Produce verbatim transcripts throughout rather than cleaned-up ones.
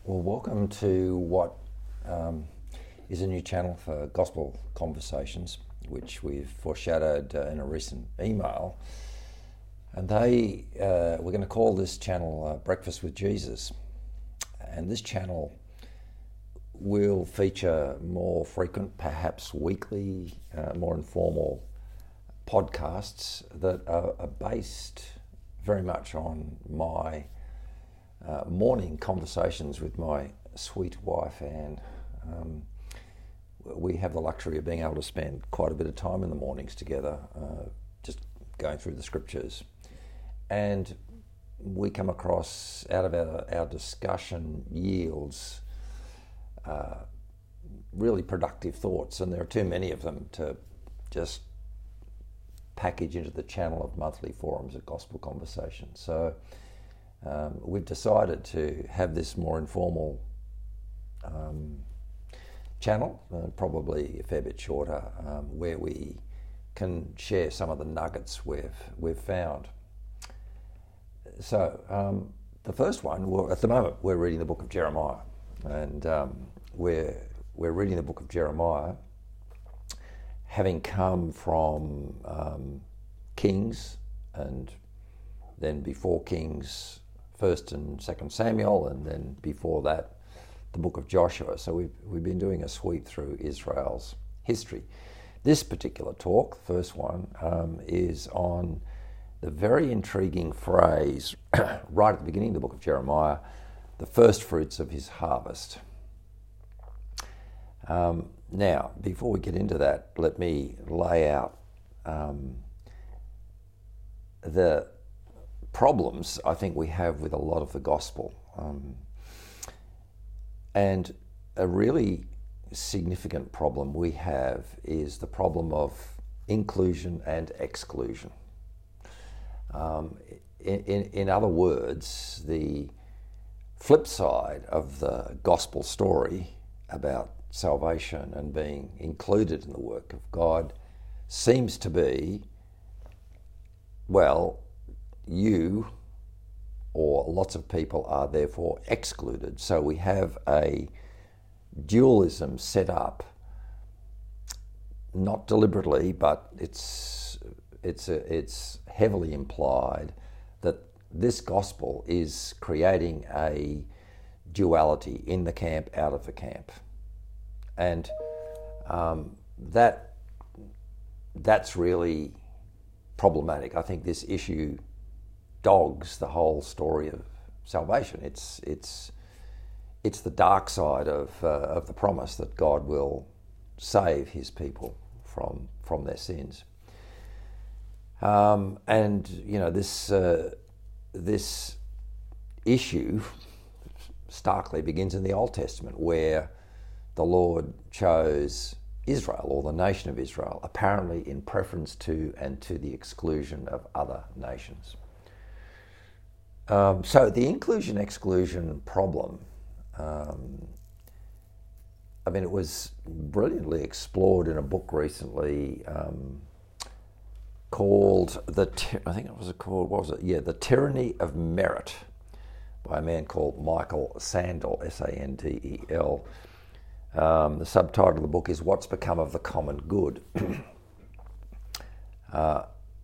Well, welcome to what um, is a new channel for Gospel Conversations, which we've foreshadowed uh, in a recent email. And they, uh, we're going to call this channel uh, Breakfast with Jesus. And this channel will feature more frequent, perhaps weekly, uh, more informal podcasts that are, are based very much on my Uh, morning conversations with my sweet wife Anne. Um, we have the luxury of being able to spend quite a bit of time in the mornings together, uh, just going through the scriptures. And we come across, out of our, our discussion yields uh, really productive thoughts, and there are too many of them to just package into the channel of monthly forums at Gospel Conversations. So Um, we've decided to have this more informal um, channel, uh, probably a fair bit shorter, um, where we can share some of the nuggets we've we've found. So um, the first one, well, at the moment, we're reading the book of Jeremiah, and um, we're we're reading the book of Jeremiah, having come from um, Kings, and then before Kings, First and Second Samuel, and then before that, the book of Joshua. So we've we've been doing a sweep through Israel's history. This particular talk, the first one, um, is on the very intriguing phrase right at the beginning of the book of Jeremiah, the first fruits of his harvest. Um, now, before we get into that, let me lay out um, the problems I think we have with a lot of the gospel. Um, and a really significant problem we have is the problem of inclusion and exclusion. Um, in, in, in other words, the flip side of the gospel story about salvation and being included in the work of God seems to be, well, you or lots of people are therefore excluded. So we have a dualism set up, not deliberately, but it's it's a, it's heavily implied that this gospel is creating a duality: in the camp, out of the camp, and um, that that's really problematic. I think this issue dogs the whole story of salvation. It's it's it's the dark side of uh, of the promise that God will save His people from from their sins. Um, and you know this uh, this issue starkly begins in the Old Testament, where the Lord chose Israel, or the nation of Israel, apparently in preference to and to the exclusion of other nations. Um, so the inclusion-exclusion problem, um, I mean, it was brilliantly explored in a book recently um, called, the I think it was called, what was it? Yeah, The Tyranny of Merit, by a man called Michael Sandel, S A N D E L. Um, the subtitle of the book is What's Become of the Common Good. uh,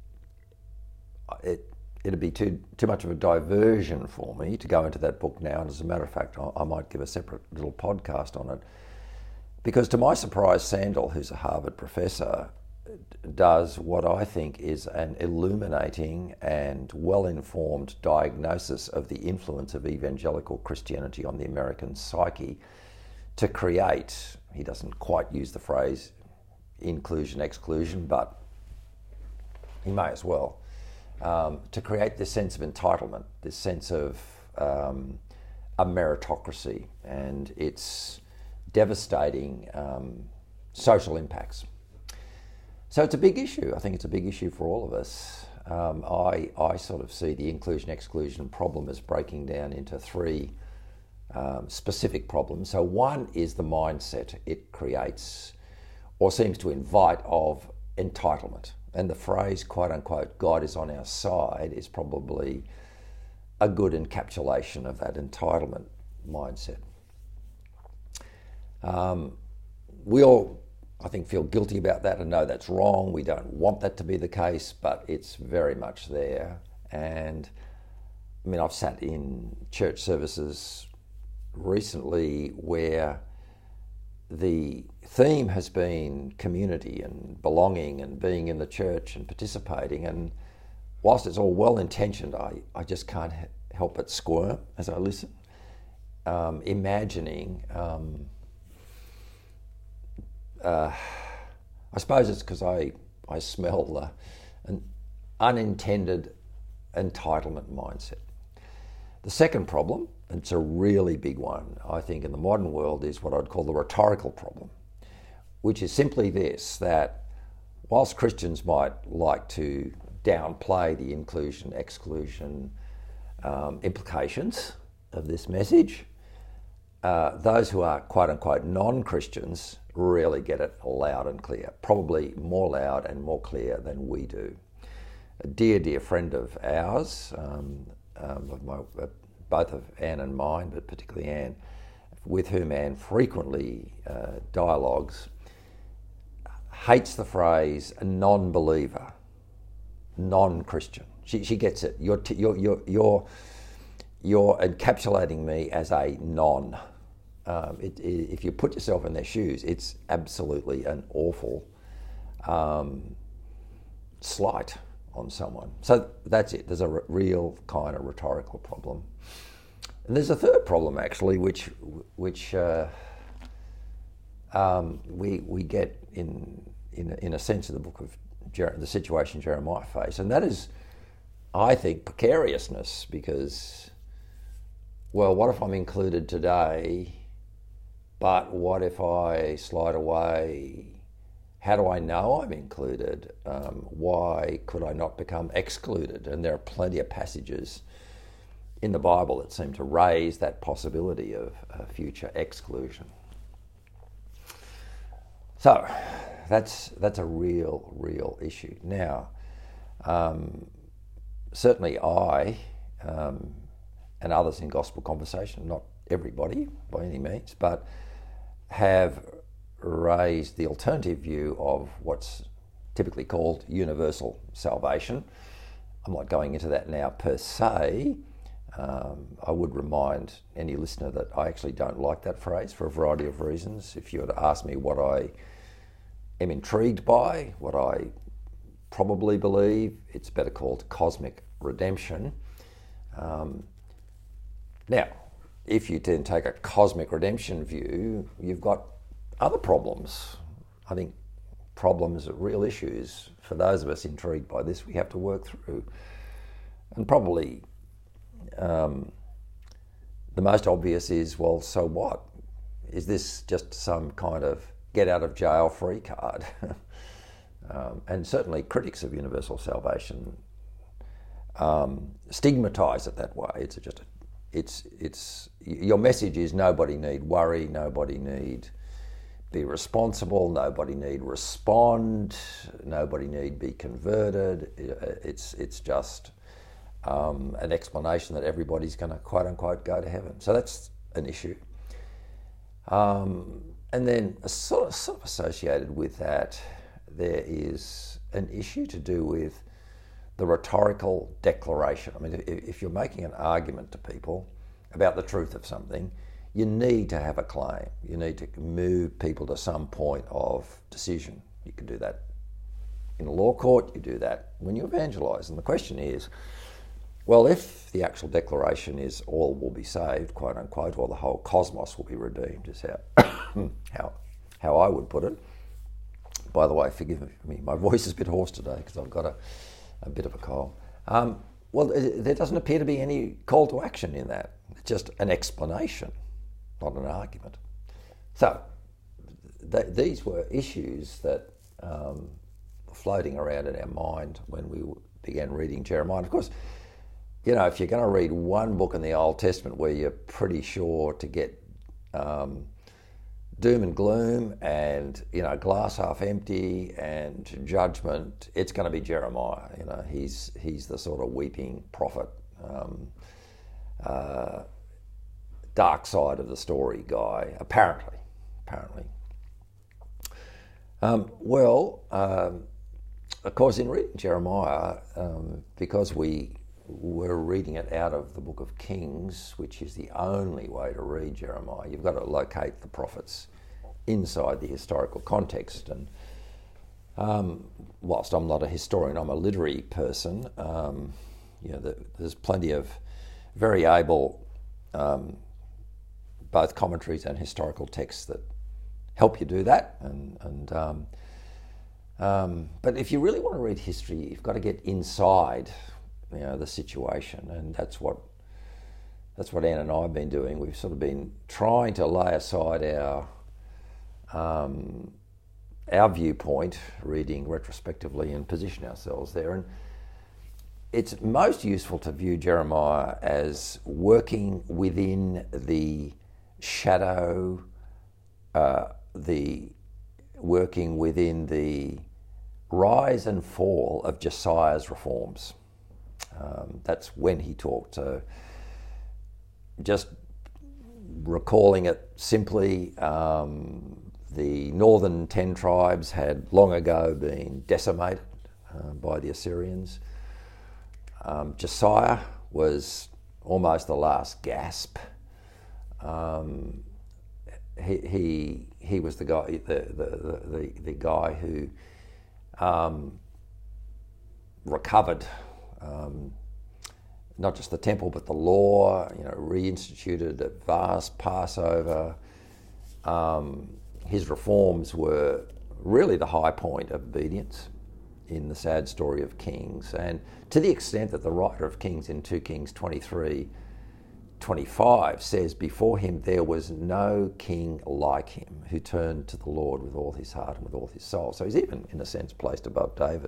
it It'd be too too much of a diversion for me to go into that book now, and as a matter of fact, I, I might give a separate little podcast on it. Because to my surprise, Sandel, who's a Harvard professor, does what I think is an illuminating and well-informed diagnosis of the influence of evangelical Christianity on the American psyche to create, he doesn't quite use the phrase inclusion, exclusion, but he may as well, Um, to create this sense of entitlement, this sense of um, a meritocracy and its devastating um, social impacts. So it's a big issue. I think it's a big issue for all of us. Um, I, I sort of see the inclusion-exclusion problem as breaking down into three um, specific problems. So one is the mindset it creates or seems to invite of entitlement. And the phrase, quote unquote, God is on our side is probably a good encapsulation of that entitlement mindset. Um, we all, I think, feel guilty about that and know that's wrong. We don't want that to be the case, but it's very much there. And I mean, I've sat in church services recently where the theme has been community and belonging and being in the church and participating. And whilst it's all well-intentioned, I, I just can't help but squirm as I listen, um, imagining... Um, Uh, I suppose it's because I, I smell uh, an unintended entitlement mindset. The second problem, and it's a really big one, I think, in the modern world, is what I'd call the rhetorical problem, which is simply this, that whilst Christians might like to downplay the inclusion, exclusion um, implications of this message, uh, those who are quote-unquote non-Christians really get it loud and clear, probably more loud and more clear than we do. A dear, dear friend of ours, um, um, of my, uh, both of Anne and mine, but particularly Anne, with whom Anne frequently uh, dialogues, hates the phrase non-believer, non-Christian. She, she gets it. You're, t- you're, you're, you're, you're encapsulating me as a non. Um, it, it, if you put yourself in their shoes, it's absolutely an awful um, slight on someone. So that's it. There's a r- real kind of rhetorical problem. And there's a third problem, actually, which which uh, um, we we get in in in a sense in the book of Jer- the situation Jeremiah faced, and that is, I think, precariousness. Because, well, what if I'm included today? But what if I slide away? How do I know I'm included? Um, why could I not become excluded? And there are plenty of passages in the Bible that seem to raise that possibility of uh, future exclusion. So that's that's a real, real issue. Now, um, certainly I um, and others in gospel conversation, not everybody by any means, but have raised the alternative view of what's typically called universal salvation. I'm not going into that now per se. Um, I would remind any listener that I actually don't like that phrase for a variety of reasons. If you were to ask me what I am intrigued by, what I probably believe, it's better called cosmic redemption. Um, now, if you then take a cosmic redemption view, you've got other problems. I think problems, real issues, for those of us intrigued by this, we have to work through. And probably um, the most obvious is, well, so what? Is this just some kind of get out of jail free card? um, and certainly critics of universal salvation um, stigmatise it that way. It's just a It's it's your message is nobody need worry, nobody need be responsible, nobody need respond, nobody need be converted. It's it's just um, an explanation that everybody's going to quote unquote go to heaven. So that's an issue. Um, and then sort of, sort of associated with that, there is an issue to do with the rhetorical declaration. I mean, if you're making an argument to people about the truth of something, you need to have a claim. You need to move people to some point of decision. You can do that in a law court, you do that when you evangelise. And the question is, well, if the actual declaration is all will be saved, quote unquote, or the whole cosmos will be redeemed, is how, how, how I would put it. By the way, forgive me, my voice is a bit hoarse today because I've got a a bit of a cold. Um, well, there doesn't appear to be any call to action in that. It's just an explanation, not an argument. So th- these were issues that um, were floating around in our mind when we began reading Jeremiah. And of course, you know, if you're going to read one book in the Old Testament where you're pretty sure to get um, doom and gloom and, you know, glass half empty and judgment, it's going to be Jeremiah. You know, he's he's the sort of weeping prophet, um, uh, dark side of the story guy, apparently. apparently. Um, well, um, of course, in reading Jeremiah, um, because we were reading it out of the book of Kings, which is the only way to read Jeremiah, you've got to locate the prophets inside the historical context. And um, whilst I'm not a historian, I'm a literary person. Um, you know, the, there's plenty of very able um, both commentaries and historical texts that help you do that. And, and um, um, but if you really want to read history, you've got to get inside, you know, the situation, and that's what that's what Anne and I have been doing. We've sort of been trying to lay aside our um, our viewpoint, reading retrospectively, and position ourselves there. And it's most useful to view Jeremiah as working within the shadow, uh, the working within the rise and fall of Josiah's reforms. Um, that's when he talked. So just recalling it simply, um, the northern ten tribes had long ago been decimated uh, by the Assyrians. Um, Josiah was almost the last gasp. Um, he, he he was the guy the the the, the guy who um, recovered um, not just the temple but the law. You know, reinstituted a vast Passover. Um, his reforms were really the high point of obedience in the sad story of Kings, and to the extent that the writer of Kings in two Kings twenty-three twenty-five says, before him there was no king like him who turned to the Lord with all his heart and with all his soul. So he's even, in a sense, placed above David.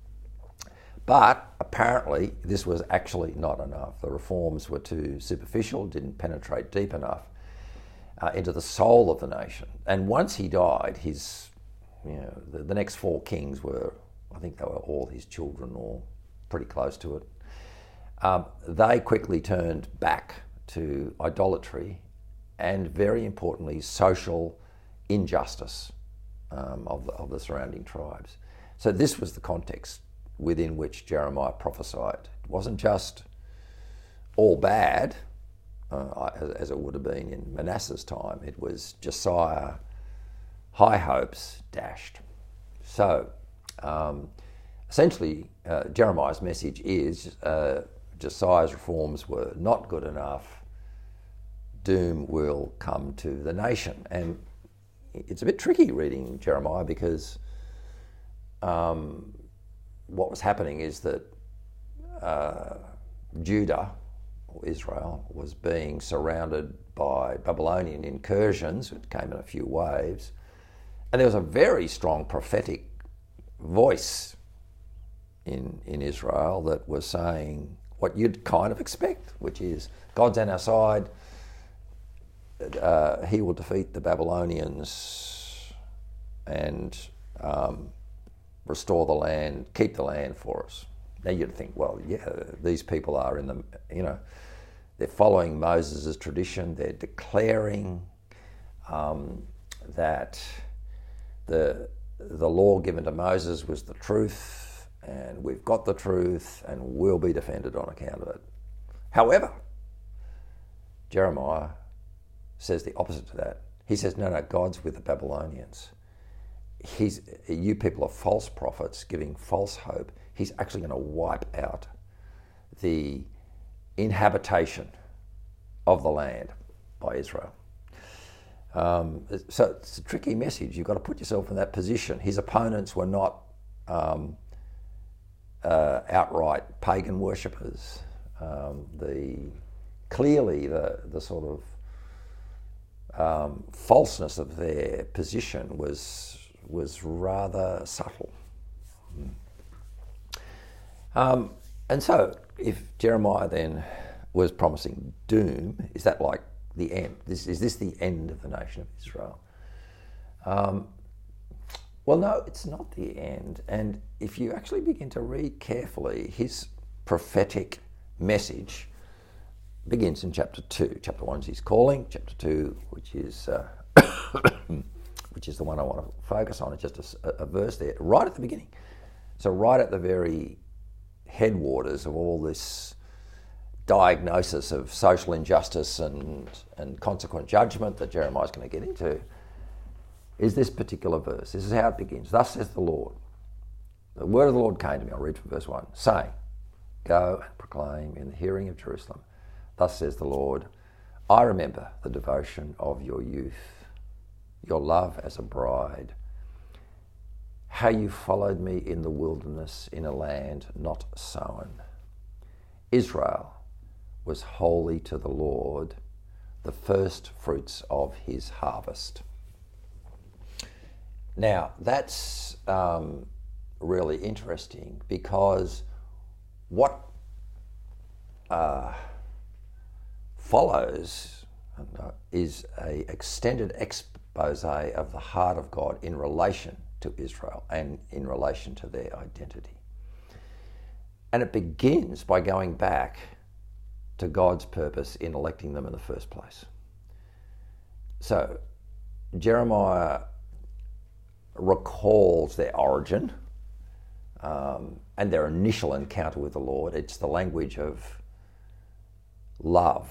But apparently this was actually not enough. The reforms were too superficial, didn't penetrate deep enough uh, into the soul of the nation. And once he died, his, you know, the, the next four kings were, I think they were all his children or pretty close to it. Um, they quickly turned back to idolatry and, very importantly, social injustice um, of, the, of the surrounding tribes. So this was the context within which Jeremiah prophesied. It wasn't just all bad, uh, as, as it would have been in Manasseh's time. It was Josiah, high hopes dashed. So um, essentially, uh, Jeremiah's message is uh, Josiah's reforms were not good enough. Doom will come to the nation. And it's a bit tricky reading Jeremiah because um, what was happening is that uh, Judah, or Israel, was being surrounded by Babylonian incursions. It came in a few waves. And there was a very strong prophetic voice in, in Israel that was saying what you'd kind of expect, which is God's on our side. Uh, he will defeat the Babylonians and um, restore the land, keep the land for us. Now you'd think, well, yeah, these people are in the, you know, they're following Moses' tradition. They're declaring um, that the the law given to Moses was the truth, and we've got the truth, and we'll be defended on account of it. However, Jeremiah says the opposite to that. He says, no, no, God's with the Babylonians. He's, you people are false prophets giving false hope. He's actually going to wipe out the inhabitation of the land by Israel. Um, so it's a tricky message. You've got to put yourself in that position. His opponents were not um, uh, outright pagan worshippers. Um, the clearly the the sort of um, falseness of their position was was rather subtle. Um, and so, if Jeremiah then was promising doom, is that like the end? This, is this the end of the nation of Israel? Um, well, no, it's not the end. And if you actually begin to read carefully, his prophetic message begins in chapter two. Chapter one is his calling. Chapter two, which is uh, which is the one I want to focus on. It's just a, a verse there, right at the beginning. So right at the very headwaters of all this diagnosis of social injustice and, and consequent judgment that Jeremiah's going to get into, is this particular verse. This is how it begins. Thus says the Lord. The word of the Lord came to me. I'll read from verse one. Saying, go and proclaim in the hearing of Jerusalem. Thus says the Lord, I remember the devotion of your youth, your love as a bride, how you followed me in the wilderness in a land not sown. Israel was holy to the Lord, the first fruits of his harvest. Now, that's um, really interesting, because what uh, follows is a extended expose of the heart of God in relation to Israel and in relation to their identity. And it begins by going back to God's purpose in electing them in the first place. So Jeremiah recalls their origin um, and their initial encounter with the Lord. It's the language of love,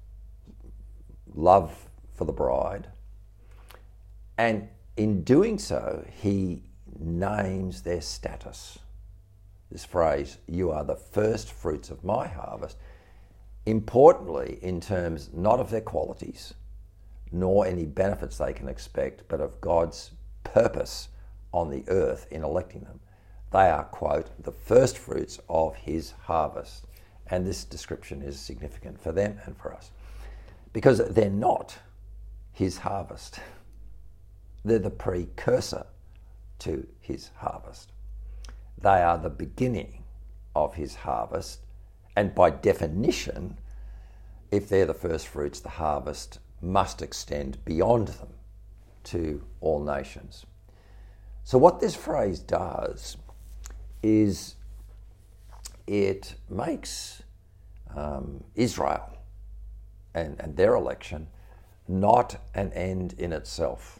love for the bride. And in doing so, he names their status. This phrase, you are the first fruits of my harvest, importantly in terms not of their qualities, nor any benefits they can expect, but of God's purpose on the earth in electing them. They are, quote, the first fruits of his harvest. And this description is significant for them and for us, because they're not his harvest. They're the precursor to his harvest. They are the beginning of his harvest, and by definition, if they're the first fruits, the harvest must extend beyond them to all nations. So what this phrase does is it makes um, Israel and, and their election not an end in itself.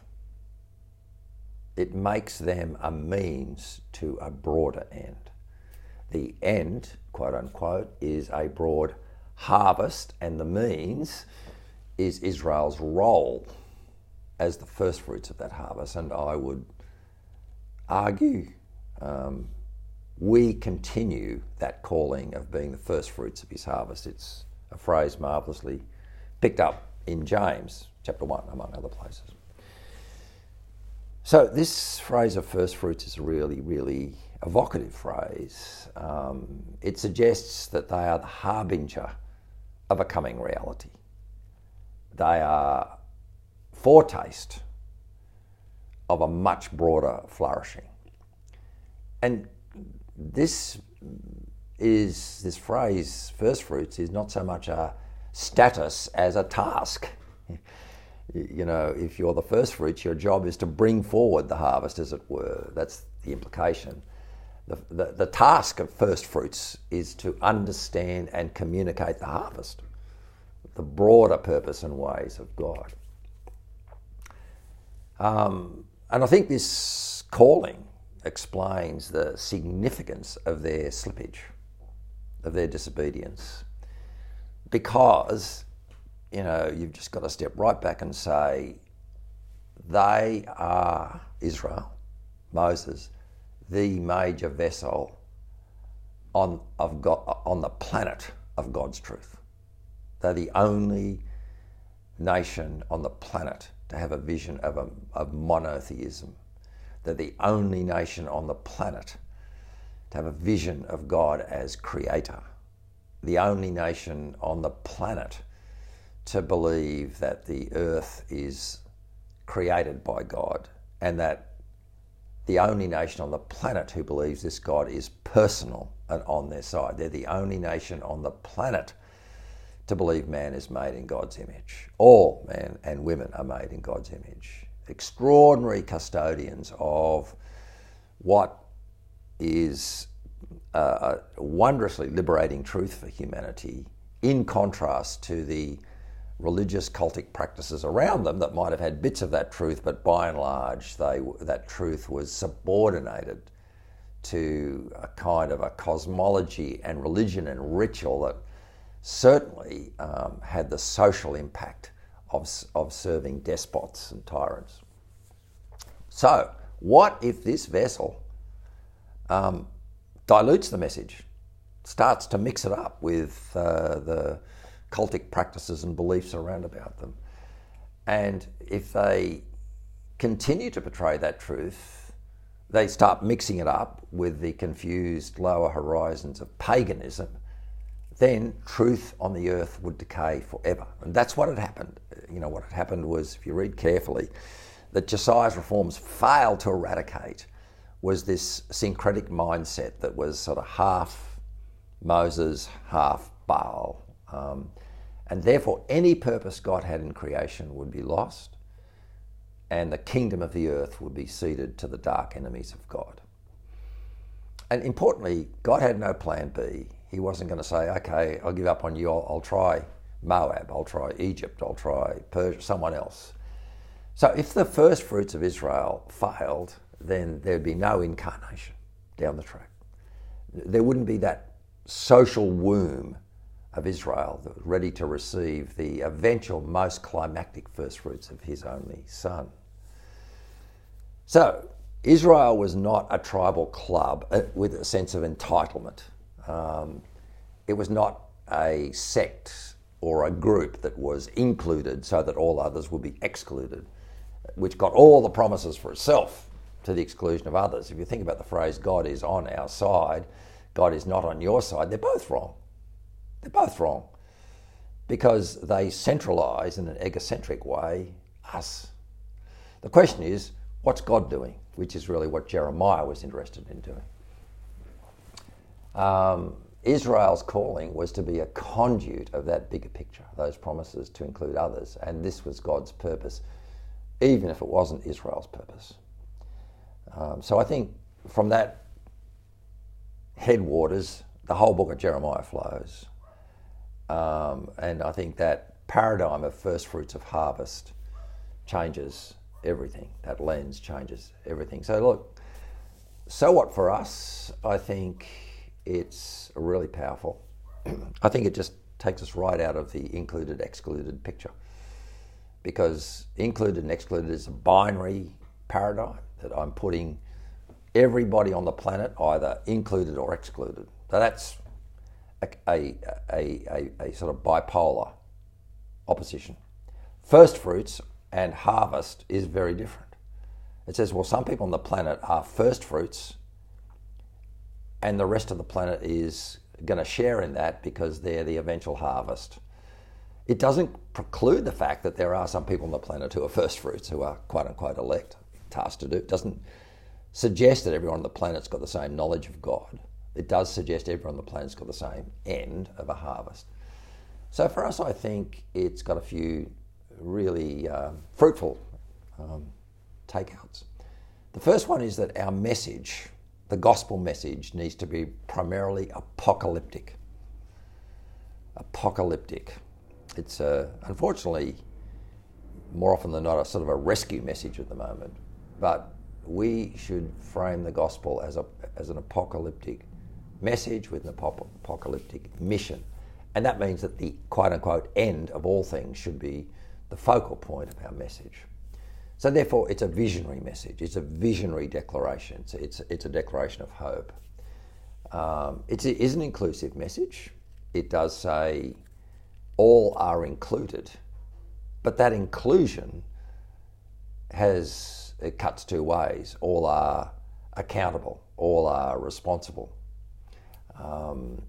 It makes them a means to a broader end. The end, quote unquote, is a broad harvest, and the means is Israel's role as the first fruits of that harvest. And I would argue um, we continue that calling of being the first fruits of his harvest. It's a phrase marvellously picked up in James chapter one, among other places. So this phrase of first fruits is a really, really evocative phrase. Um, it suggests that they are the harbinger of a coming reality. They are foretaste of a much broader flourishing. And this is, this phrase, first fruits, is not so much a status as a task. You know, if you're the first fruits, your job is to bring forward the harvest, as it were. That's the implication. The, the, the task of first fruits is to understand and communicate the harvest, the broader purpose and ways of God. Um, and I think this calling explains the significance of their slippage, of their disobedience, because, you know, you've just got to step right back and say, they are, Israel, Moses, the major vessel on, of God, on the planet of God's truth. They're the only nation on the planet to have a vision of, a, of monotheism. They're the only nation on the planet to have a vision of God as creator. The only nation on the planet to believe that the earth is created by God, and that the only nation on the planet who believes this God is personal and on their side. They're the only nation on the planet to believe man is made in God's image. All men and women are made in God's image. Extraordinary custodians of what is a wondrously liberating truth for humanity, in contrast to the religious cultic practices around them that might have had bits of that truth, but by and large, they that truth was subordinated to a kind of a cosmology and religion and ritual that certainly um, had the social impact of, of serving despots and tyrants. So, what if this vessel um, dilutes the message, starts to mix it up with uh, the cultic practices and beliefs around about them? And if they continue to portray that truth, they start mixing it up with the confused lower horizons of paganism, then truth on the earth would decay forever. And that's what had happened. You know, what had happened was, if you read carefully, that Josiah's reforms failed to eradicate was this syncretic mindset that was sort of half Moses, half Baal. Um, and therefore, any purpose God had in creation would be lost, and the kingdom of the earth would be ceded to the dark enemies of God. And importantly, God had no plan B. He wasn't going to say, okay, I'll give up on you, I'll, I'll try Moab, I'll try Egypt, I'll try Persia, someone else. So if the first fruits of Israel failed, then there'd be no incarnation down the track. There wouldn't be that social womb of Israel that was ready to receive the eventual most climactic first fruits of his only son. So Israel was not a tribal club with a sense of entitlement. Um, it was not a sect or a group that was included so that all others would be excluded, which got all the promises for itself to the exclusion of others. If you think about the phrase, God is on our side, God is not on your side, they're both wrong. They're both wrong because they centralise in an egocentric way us. The question is, what's God doing? Which is really what Jeremiah was interested in doing. Um, Israel's calling was to be a conduit of that bigger picture, those promises to include others, and this was God's purpose, even if it wasn't Israel's purpose. Um, so I think from that headwaters, the whole book of Jeremiah flows. Um, and I think that paradigm of first fruits of harvest changes everything. That lens changes everything. So look, so what for us? I think it's really powerful. I think it just takes us right out of the included-excluded picture, because included and excluded is a binary paradigm that I'm putting everybody on the planet either included or excluded. So that's a, a, a, a, a sort of bipolar opposition. First fruits and harvest is very different. It says, well, some people on the planet are first fruits and the rest of the planet is going to share in that because they're the eventual harvest. It doesn't preclude the fact that there are some people on the planet who are first fruits, who are quote-unquote elect, tasked to do. It doesn't suggest that everyone on the planet's got the same knowledge of God. It does suggest everyone on the planet's got the same end of a harvest. So for us, I think it's got a few really um, fruitful um, takeouts. The first one is that our message, the gospel message, needs to be primarily apocalyptic. Apocalyptic. It's uh, unfortunately more often than not a sort of a rescue message at the moment, but we should frame the gospel as a as an apocalyptic message with an apocalyptic mission, and that means that the quote-unquote end of all things should be the focal point of our message. So therefore, it's a visionary message. It's a visionary declaration. It's it's, it's a declaration of hope. Um, it's, it is an inclusive message. It does say all are included, but that inclusion has, it cuts two ways. All are accountable. All are responsible. Um,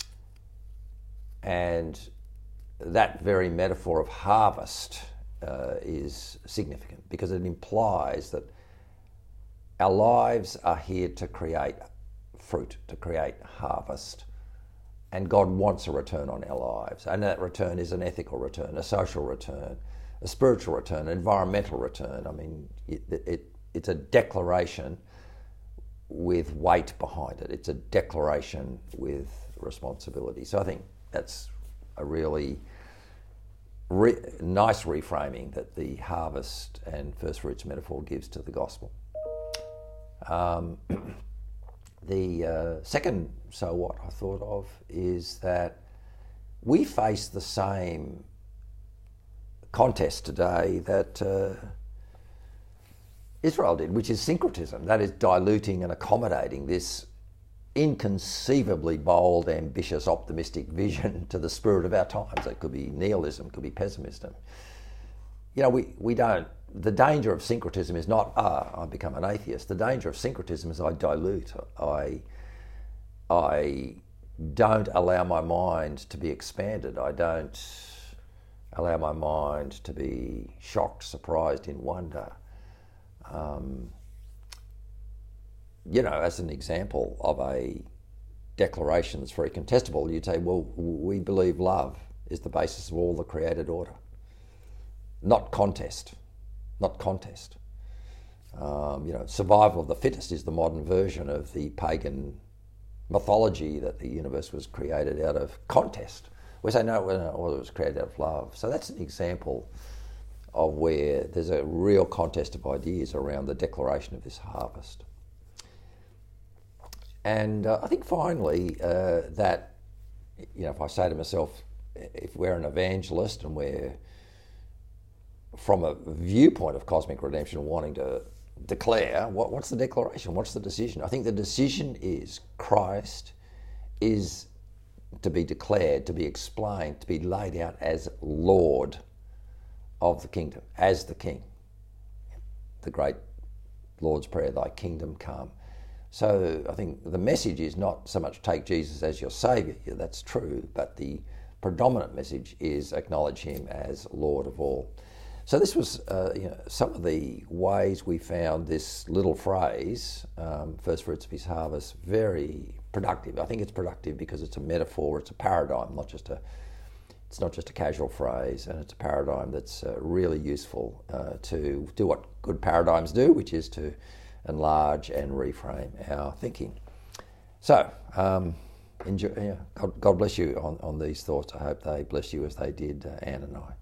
and that very metaphor of harvest uh, is significant because it implies that our lives are here to create fruit, to create harvest. And God wants a return on our lives. And that return is an ethical return, a social return, a spiritual return, an environmental return. I mean, it, it, it's a declaration with weight behind it. It's a declaration with responsibility. So I think that's a really re- nice reframing that the harvest and first fruits metaphor gives to the gospel. Um, the uh, second so what I thought of is that we face the same contest today that uh, Israel did, which is syncretism. That is diluting and accommodating this inconceivably bold, ambitious, optimistic vision to the spirit of our times. It could be nihilism, it could be pessimism. You know, we, we don't, the danger of syncretism is not, ah, I become an atheist. The danger of syncretism is I dilute. I, I don't allow my mind to be expanded. I don't allow my mind to be shocked, surprised, in wonder. Um, you know, as an example of a declaration that's very contestable, you'd say, well, we believe love is the basis of all the created order. Not contest, not contest. Um, you know, survival of the fittest is the modern version of the pagan mythology that the universe was created out of contest. We say, no, well, it was created out of love. So that's an example of where there's a real contest of ideas around the declaration of this harvest. And uh, I think finally uh, that, you know, if I say to myself, if we're an evangelist and we're from a viewpoint of cosmic redemption wanting to declare, what, what's the declaration? What's the decision? I think the decision is Christ is to be declared, to be explained, to be laid out as Lord of the kingdom, as the King. The great Lord's Prayer, thy kingdom come. So I think the message is not so much take Jesus as your saviour, yeah, that's true, but the predominant message is acknowledge him as Lord of all. So this was uh, you know, some of the ways we found this little phrase, um, first fruits of his harvest, very productive. I think it's productive because it's a metaphor, it's a paradigm, not just a, it's not just a casual phrase, and it's a paradigm that's uh, really useful uh, to do what good paradigms do, which is to enlarge and reframe our thinking. So, um, enjoy, yeah, God, God bless you on, on these thoughts. I hope they bless you as they did uh, Anne and I.